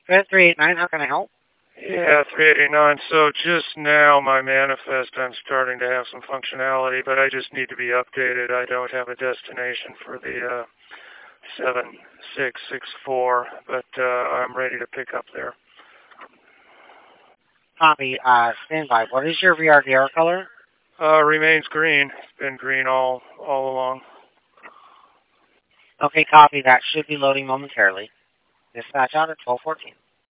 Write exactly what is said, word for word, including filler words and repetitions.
Fed three eight nine, how can I help? Yeah, three eighty-nine. So just now my manifest, I'm starting to have some functionality, but I just need to be updated. I don't have a destination for the uh, seven six six four, but uh, I'm ready to pick up there. Copy, uh, standby. What is your V R D R color? Uh, remains green. It's been green all all along. Okay, copy. That should be loading momentarily. Dispatch out at twelve fourteen.